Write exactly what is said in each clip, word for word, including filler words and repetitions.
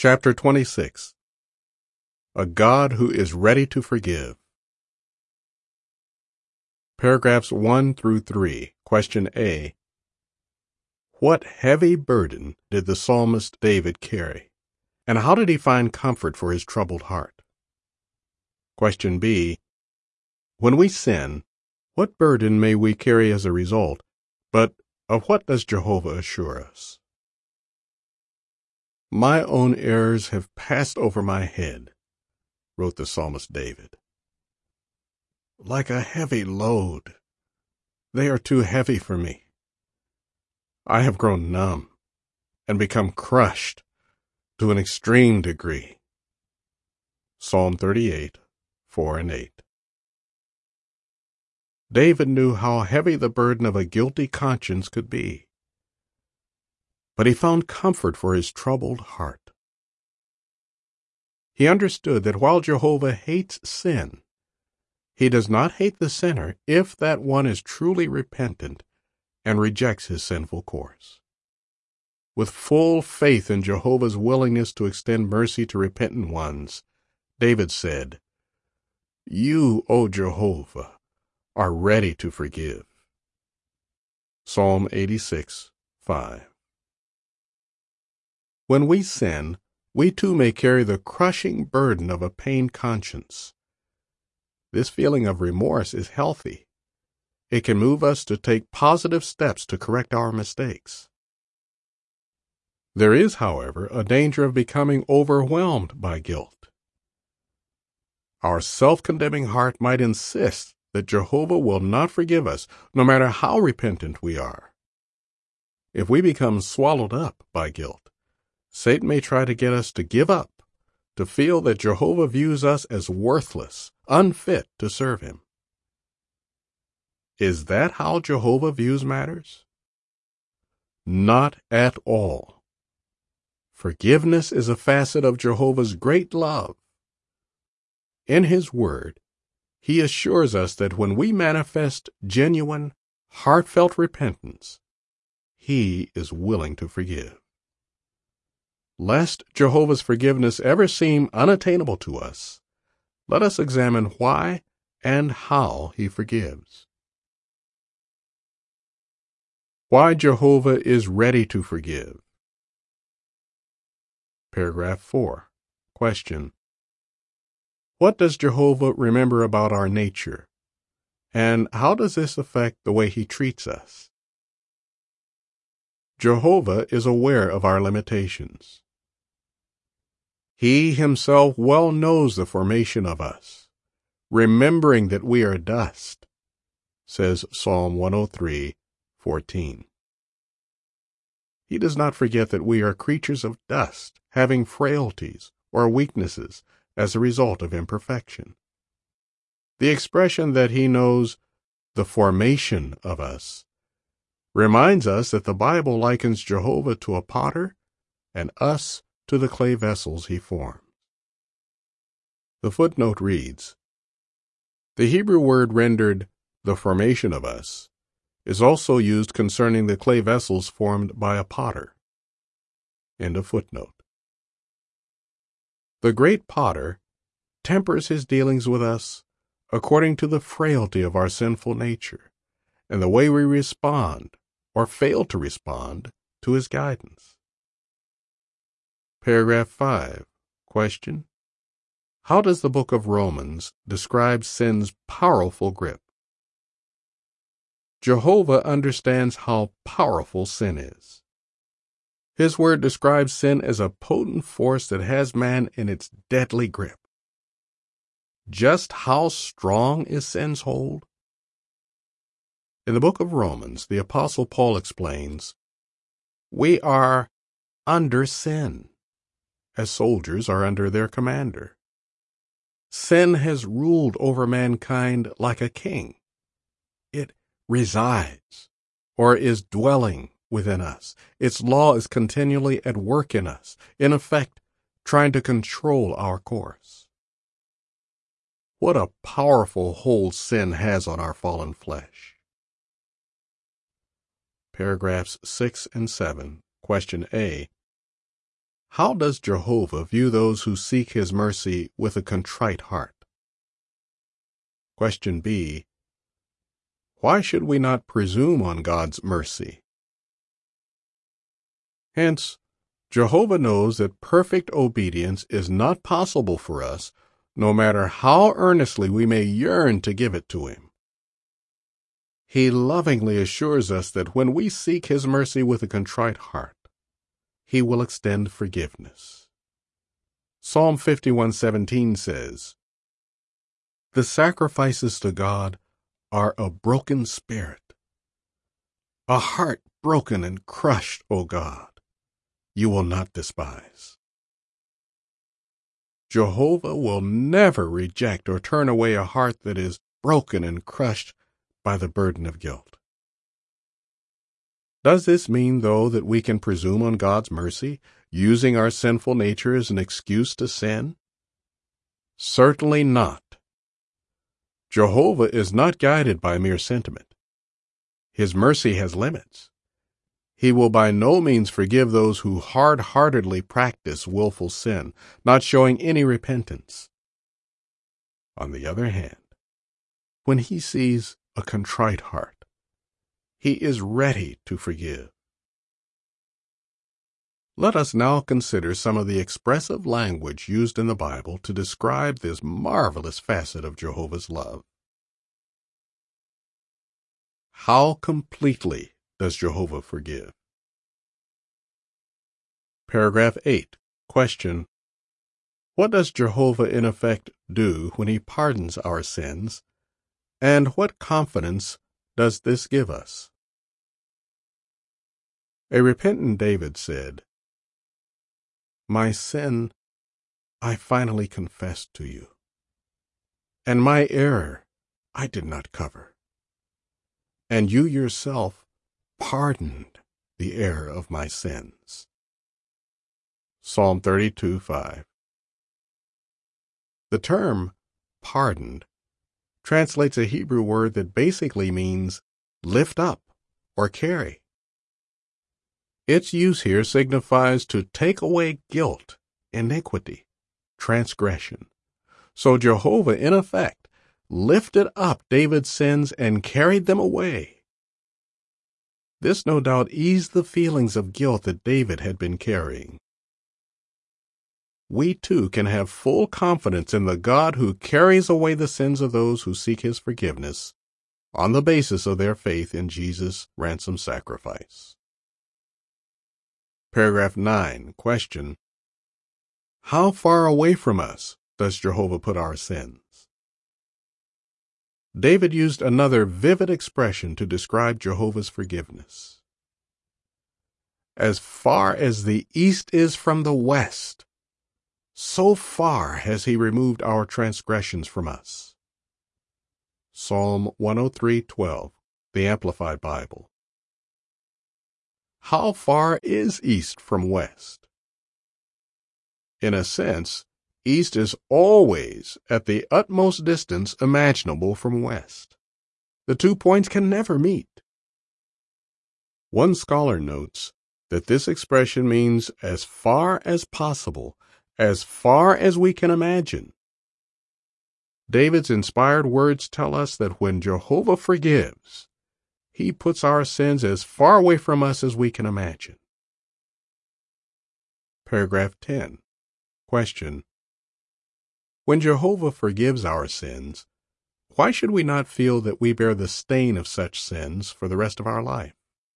Chapter twenty-six. A God Who is Ready to Forgive. Paragraphs one through three. Question A. What heavy burden did the psalmist David carry, and how did he find comfort for his troubled heart? Question B. When we sin, what burden may we carry as a result, but of what does Jehovah assure us? My own errors have passed over my head, wrote the psalmist David. Like a heavy load, they are too heavy for me. I have grown numb and become crushed to an extreme degree. Psalm thirty-eight, four and eight. David knew how heavy the burden of a guilty conscience could be, but he found comfort for his troubled heart. He understood that while Jehovah hates sin, he does not hate the sinner if that one is truly repentant and rejects his sinful course. With full faith in Jehovah's willingness to extend mercy to repentant ones, David said, "You, O Jehovah, are ready to forgive." Psalm eighty-six, five. When we sin, we too may carry the crushing burden of a pained conscience. This feeling of remorse is healthy. It can move us to take positive steps to correct our mistakes. There is, however, a danger of becoming overwhelmed by guilt. Our self-condemning heart might insist that Jehovah will not forgive us, no matter how repentant we are. If we become swallowed up by guilt, Satan may try to get us to give up, to feel that Jehovah views us as worthless, unfit to serve him. Is that how Jehovah views matters? Not at all. Forgiveness is a facet of Jehovah's great love. In his word, he assures us that when we manifest genuine, heartfelt repentance, he is willing to forgive. Lest Jehovah's forgiveness ever seem unattainable to us, let us examine why and how he forgives. Why Jehovah is ready to forgive. Paragraph four. Question. What does Jehovah remember about our nature, and how does this affect the way he treats us? Jehovah is aware of our limitations. He himself well knows the formation of us, remembering that we are dust, says Psalm one oh three, fourteen. He does not forget that we are creatures of dust, having frailties or weaknesses as a result of imperfection. The expression that he knows the formation of us reminds us that the Bible likens Jehovah to a potter and us to the clay vessels he forms. The footnote reads, the Hebrew word rendered the formation of us is also used concerning the clay vessels formed by a potter. End of footnote. The great potter tempers his dealings with us according to the frailty of our sinful nature and the way we respond or fail to respond to his guidance. Paragraph five. Question. How does the book of Romans describe sin's powerful grip? Jehovah understands how powerful sin is. His word describes sin as a potent force that has man in its deadly grip. Just how strong is sin's hold? In the book of Romans, the Apostle Paul explains, we are under sin, as soldiers are under their commander. Sin has ruled over mankind like a king. It resides, or is dwelling within us. Its law is continually at work in us, in effect, trying to control our course. What a powerful hold sin has on our fallen flesh. Paragraphs six and seven. Question A. How does Jehovah view those who seek his mercy with a contrite heart? Question B. Why should we not presume on God's mercy? Hence, Jehovah knows that perfect obedience is not possible for us, no matter how earnestly we may yearn to give it to him. He lovingly assures us that when we seek his mercy with a contrite heart, he will extend forgiveness. Psalm fifty-one seventeen says, "The sacrifices to God are a broken spirit, a heart broken and crushed, O God, you will not despise." Jehovah will never reject or turn away a heart that is broken and crushed by the burden of guilt. Does this mean, though, that we can presume on God's mercy, using our sinful nature as an excuse to sin? Certainly not. Jehovah is not guided by mere sentiment. His mercy has limits. He will by no means forgive those who hard-heartedly practice willful sin, not showing any repentance. On the other hand, when he sees a contrite heart, he is ready to forgive. Let us now consider some of the expressive language used in the Bible to describe this marvelous facet of Jehovah's love. How completely does Jehovah forgive? Paragraph eight. Question. What does Jehovah in effect do when he pardons our sins, and what confidence does this give us? A repentant David said, "My sin I finally confessed to you, and my error I did not cover. And you yourself pardoned the error of my sins." Psalm thirty-two five. The term pardoned translates a Hebrew word that basically means lift up or carry. Its use here signifies to take away guilt, iniquity, transgression. So Jehovah, in effect, lifted up David's sins and carried them away. This no doubt eased the feelings of guilt that David had been carrying. We too can have full confidence in the God who carries away the sins of those who seek his forgiveness on the basis of their faith in Jesus' ransom sacrifice. Paragraph nine. Question. How far away from us does Jehovah put our sins? David used another vivid expression to describe Jehovah's forgiveness. As far as the east is from the west, so far has he removed our transgressions from us. Psalm one oh three twelve, the Amplified Bible. How far is east from west? In a sense, east is always at the utmost distance imaginable from west. The two points can never meet. One scholar notes that this expression means as far as possible, as far as we can imagine. David's inspired words tell us that when Jehovah forgives, he puts our sins as far away from us as we can imagine. Paragraph ten. Question. When Jehovah forgives our sins, why should we not feel that we bear the stain of such sins for the rest of our life?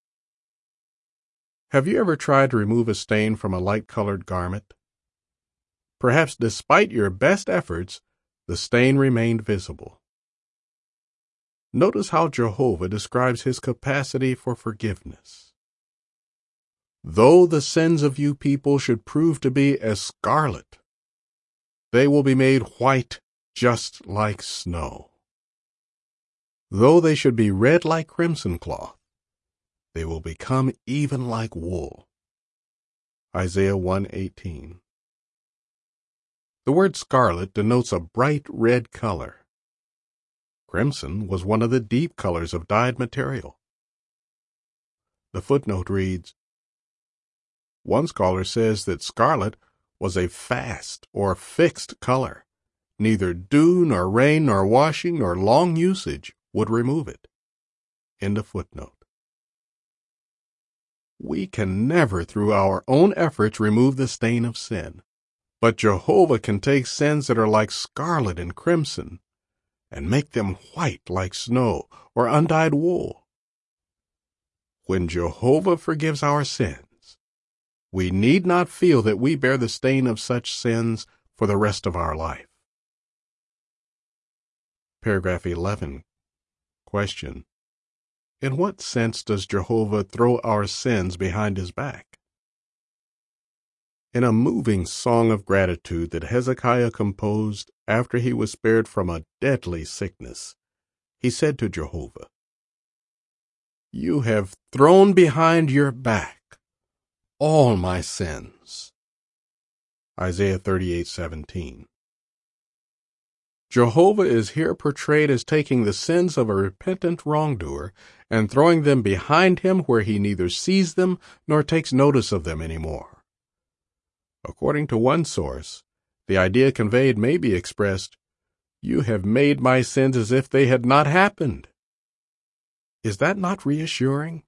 Have you ever tried to remove a stain from a light-colored garment? Perhaps despite your best efforts, the stain remained visible. Notice how Jehovah describes his capacity for forgiveness. Though the sins of you people should prove to be as scarlet, they will be made white just like snow. Though they should be red like crimson cloth, they will become even like wool. Isaiah one eighteen. The word scarlet denotes a bright red color. Crimson was one of the deep colors of dyed material. The footnote reads, One scholar says that scarlet was a fast or fixed color. Neither dew, nor rain, nor washing, nor long usage would remove it. End of footnote. We can never, through our own efforts, remove the stain of sin. But Jehovah can take sins that are like scarlet and crimson and make them white like snow or undyed wool. When Jehovah forgives our sins, we need not feel that we bear the stain of such sins for the rest of our life. Paragraph eleven. Question. In what sense does Jehovah throw our sins behind his back? In a moving song of gratitude that Hezekiah composed after he was spared from a deadly sickness, he said to Jehovah, "You have thrown behind your back all my sins." Isaiah thirty-eight seventeen. Jehovah is here portrayed as taking the sins of a repentant wrongdoer and throwing them behind him where he neither sees them nor takes notice of them anymore. According to one source, the idea conveyed may be expressed, "You have made my sins as if they had not happened." Is that not reassuring?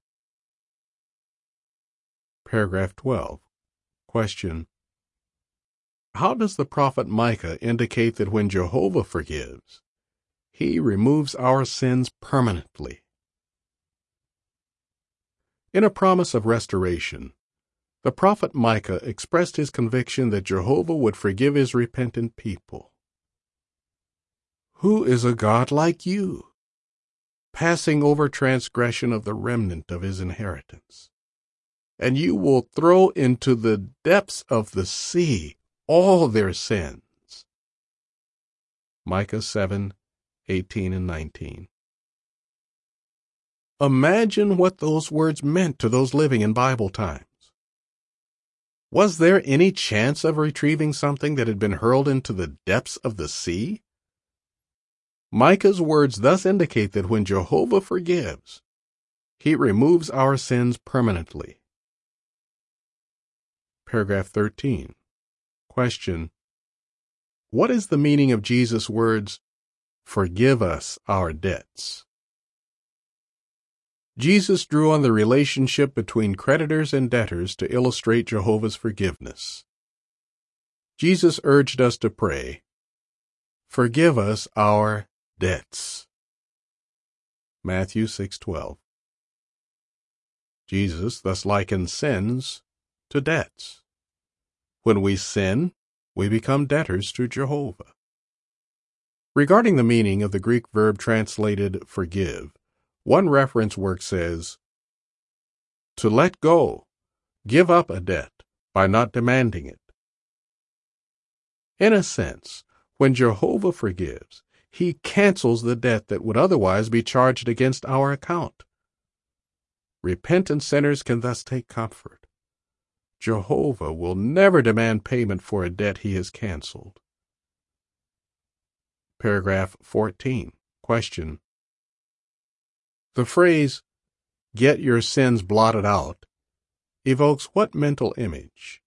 Paragraph twelve. Question. How does the prophet Micah indicate that when Jehovah forgives, he removes our sins permanently? In a promise of restoration, the prophet Micah expressed his conviction that Jehovah would forgive his repentant people. "Who is a God like you, passing over transgression of the remnant of his inheritance? And you will throw into the depths of the sea all their sins." Micah seven, eighteen and nineteen. Imagine what those words meant to those living in Bible times. Was there any chance of retrieving something that had been hurled into the depths of the sea? Micah's words thus indicate that when Jehovah forgives, he removes our sins permanently. Paragraph thirteen. Question. What is the meaning of Jesus' words, "Forgive us our debts"? Jesus drew on the relationship between creditors and debtors to illustrate Jehovah's forgiveness. Jesus urged us to pray, "Forgive us our debts." Matthew six twelve. Jesus thus likened sins to debts. When we sin, we become debtors to Jehovah. Regarding the meaning of the Greek verb translated forgive, one reference work says, "To let go, give up a debt by not demanding it." In a sense, when Jehovah forgives, he cancels the debt that would otherwise be charged against our account. Repentant sinners can thus take comfort. Jehovah will never demand payment for a debt he has canceled. Paragraph fourteen. Question. The phrase, "get your sins blotted out," evokes what mental image?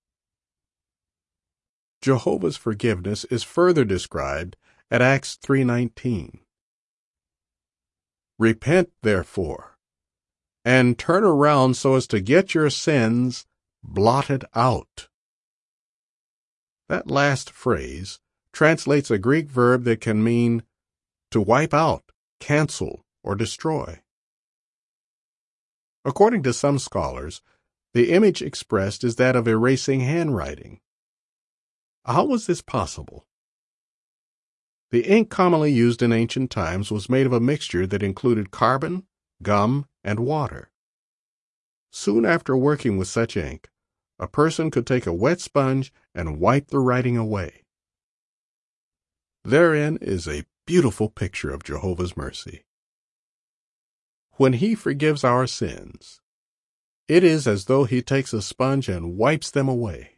Jehovah's forgiveness is further described at Acts three nineteen. "Repent, therefore, and turn around so as to get your sins blotted out." That last phrase translates a Greek verb that can mean to wipe out, cancel, or destroy. According to some scholars, the image expressed is that of erasing handwriting. How was this possible? The ink commonly used in ancient times was made of a mixture that included carbon, gum, and water. Soon after working with such ink, a person could take a wet sponge and wipe the writing away. Therein is a beautiful picture of Jehovah's mercy. When he forgives our sins, it is as though he takes a sponge and wipes them away.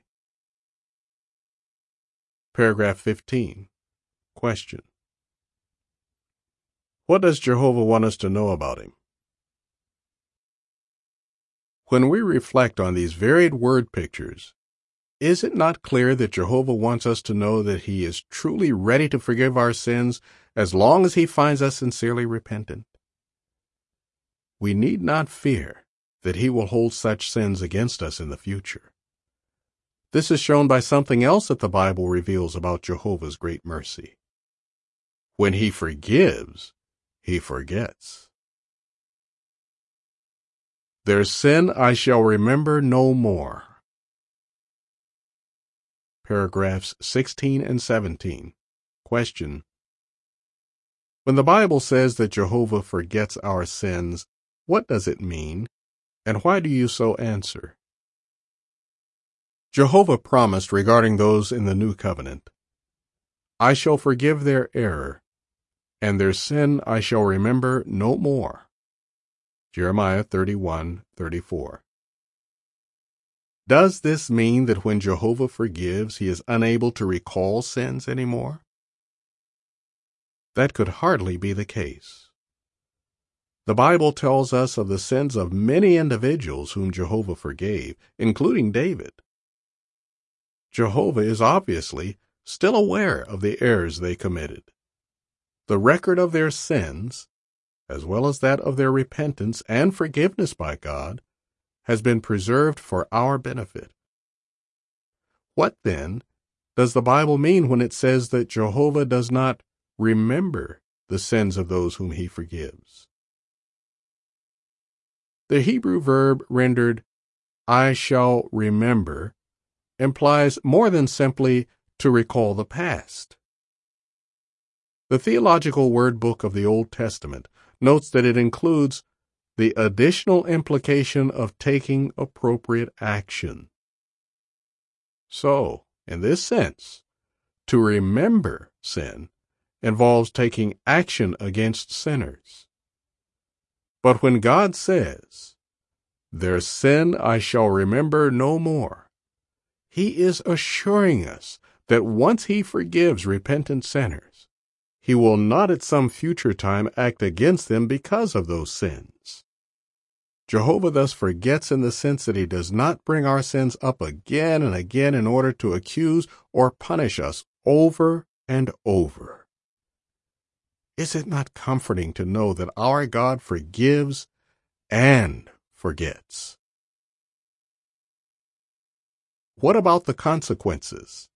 Paragraph fifteen. Question. What does Jehovah want us to know about him? When we reflect on these varied word pictures, is it not clear that Jehovah wants us to know that He is truly ready to forgive our sins as long as He finds us sincerely repentant? We need not fear that He will hold such sins against us in the future. This is shown by something else that the Bible reveals about Jehovah's great mercy. When He forgives, He forgets. Their sin I shall remember no more. Paragraphs sixteen and seventeen. Question. When the Bible says that Jehovah forgets our sins, what does it mean, and why do you so answer? Jehovah promised regarding those in the new covenant, I shall forgive their error, and their sin I shall remember no more. Jeremiah thirty-one thirty-four. Does this mean that when Jehovah forgives, He is unable to recall sins anymore? That could hardly be the case. The Bible tells us of the sins of many individuals whom Jehovah forgave, including David. Jehovah is obviously still aware of the errors they committed. The record of their sins, as well as that of their repentance and forgiveness by God, has been preserved for our benefit. What, then, does the Bible mean when it says that Jehovah does not remember the sins of those whom He forgives? The Hebrew verb rendered, I shall remember, implies more than simply to recall the past. The Theological Word Book of the Old Testament notes that it includes the additional implication of taking appropriate action. So, in this sense, to remember sin involves taking action against sinners. But when God says, their sin I shall remember no more, He is assuring us that once He forgives repentant sinners, He will not at some future time act against them because of those sins. Jehovah thus forgets in the sense that He does not bring our sins up again and again in order to accuse or punish us over and over. Is it not comforting to know that our God forgives and forgets? What about the consequences?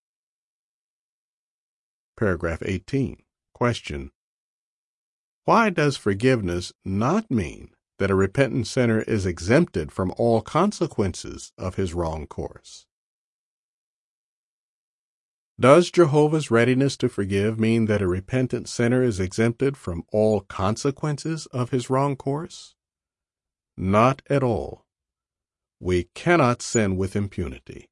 Paragraph eighteen. Question. Why does forgiveness not mean that a repentant sinner is exempted from all consequences of his wrong course? Does Jehovah's readiness to forgive mean that a repentant sinner is exempted from all consequences of his wrong course? Not at all. We cannot sin with impunity.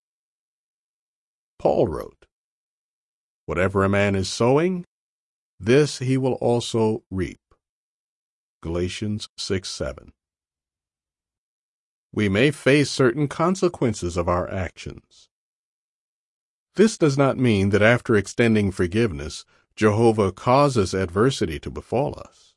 Paul wrote, Whatever a man is sowing, this he will also reap. Galatians six seven. We may face certain consequences of our actions. This does not mean that after extending forgiveness, Jehovah causes adversity to befall us.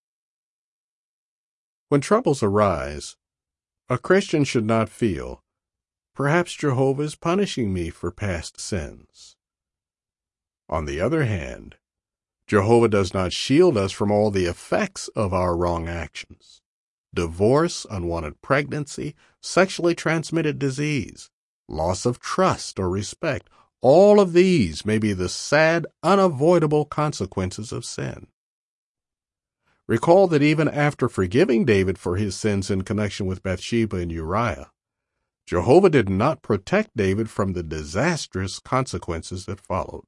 When troubles arise, a Christian should not feel, perhaps Jehovah is punishing me for past sins. On the other hand, Jehovah does not shield us from all the effects of our wrong actions. Divorce, unwanted pregnancy, sexually transmitted disease, loss of trust or respect, all of these may be the sad, unavoidable consequences of sin. Recall that even after forgiving David for his sins in connection with Bathsheba and Uriah, Jehovah did not protect David from the disastrous consequences that followed.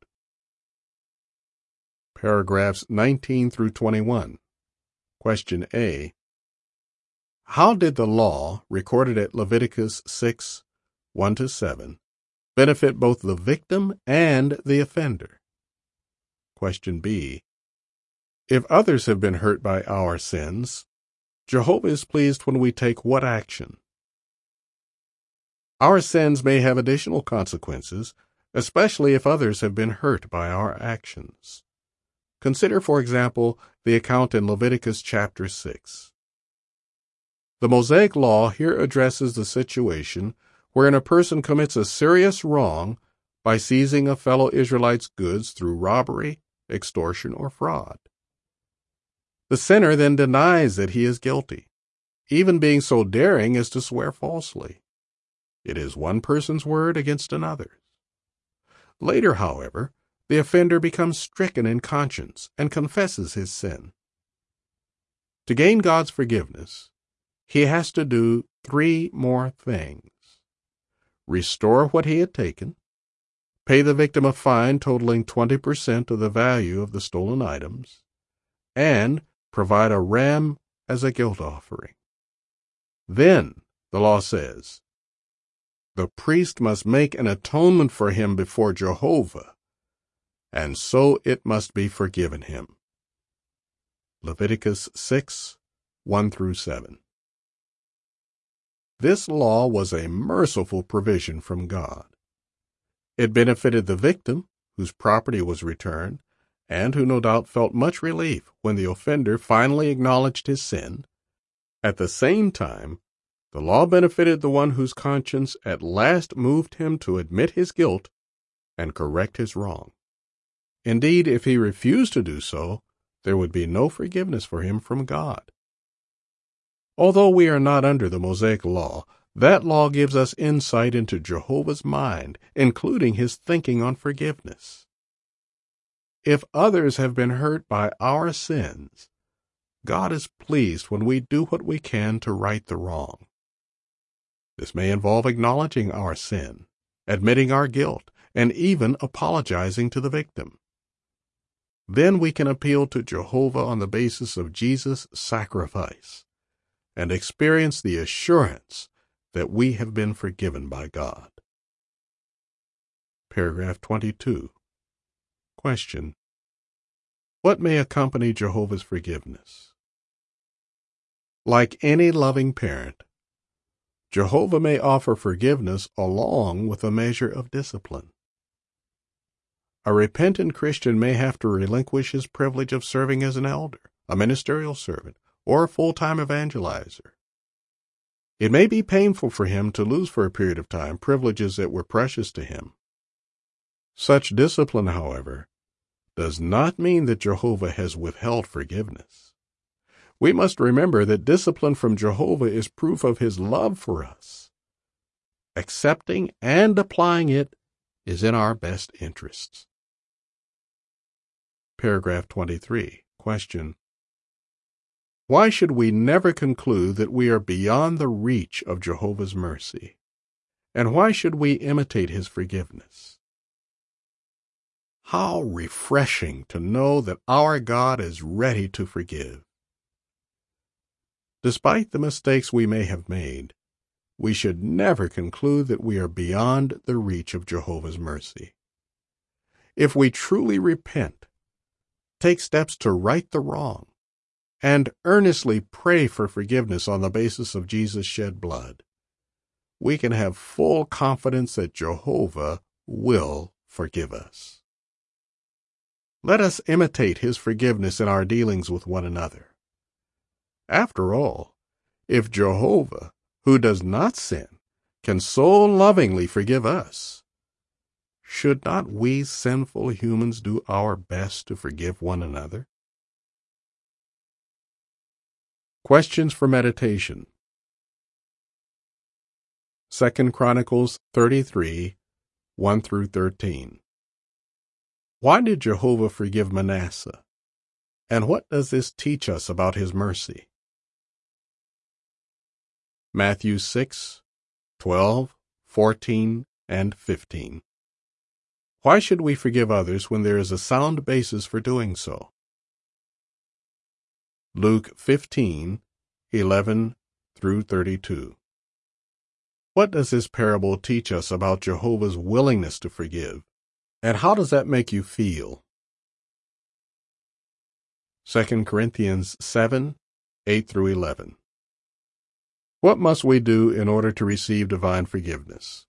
Paragraphs nineteen through twenty-one. Question A. How did the law, recorded at Leviticus six, one to seven, benefit both the victim and the offender? Question B. If others have been hurt by our sins, Jehovah is pleased when we take what action? Our sins may have additional consequences, especially if others have been hurt by our actions. Consider, for example, the account in Leviticus chapter six. The Mosaic Law here addresses the situation wherein a person commits a serious wrong by seizing a fellow Israelite's goods through robbery, extortion, or fraud. The sinner then denies that he is guilty, even being so daring as to swear falsely. It is one person's word against another's. Later, however, the offender becomes stricken in conscience and confesses his sin. To gain God's forgiveness, he has to do three more things: restore what he had taken, pay the victim a fine totaling twenty percent of the value of the stolen items, and provide a ram as a guilt offering. Then, the law says, the priest must make an atonement for him before Jehovah, and so it must be forgiven him. Leviticus six, one through seven. This law was a merciful provision from God. It benefited the victim, whose property was returned, and who no doubt felt much relief when the offender finally acknowledged his sin. At the same time, the law benefited the one whose conscience at last moved him to admit his guilt and correct his wrong. Indeed, if he refused to do so, there would be no forgiveness for him from God. Although we are not under the Mosaic Law, that law gives us insight into Jehovah's mind, including his thinking on forgiveness. If others have been hurt by our sins, God is pleased when we do what we can to right the wrong. This may involve acknowledging our sin, admitting our guilt, and even apologizing to the victim. Then we can appeal to Jehovah on the basis of Jesus' sacrifice and experience the assurance that we have been forgiven by God. Paragraph twenty-two. Question: what may accompany Jehovah's forgiveness? Like any loving parent, Jehovah may offer forgiveness along with a measure of discipline. A repentant Christian may have to relinquish his privilege of serving as an elder, a ministerial servant, or a full-time evangelizer. It may be painful for him to lose for a period of time privileges that were precious to him. Such discipline, however, does not mean that Jehovah has withheld forgiveness. We must remember that discipline from Jehovah is proof of his love for us. Accepting and applying it is in our best interests. Paragraph twenty-three. Question: why should we never conclude that we are beyond the reach of Jehovah's mercy? And why should we imitate his forgiveness? How refreshing to know that our God is ready to forgive. Despite the mistakes we may have made, we should never conclude that we are beyond the reach of Jehovah's mercy. If we truly repent, take steps to right the wrong, and earnestly pray for forgiveness on the basis of Jesus' shed blood, we can have full confidence that Jehovah will forgive us. Let us imitate his forgiveness in our dealings with one another. After all, if Jehovah, who does not sin, can so lovingly forgive us, should not we sinful humans do our best to forgive one another? Questions for meditation. Second Chronicles thirty-three, one through thirteen. Why did Jehovah forgive Manasseh? And what does this teach us about his mercy? Matthew six, twelve, fourteen, and fifteen. Why should we forgive others when there is a sound basis for doing so? Luke fifteen, eleven through thirty-two. What does this parable teach us about Jehovah's willingness to forgive, and how does that make you feel? Second Corinthians seven, eight through eleven. What must we do in order to receive divine forgiveness?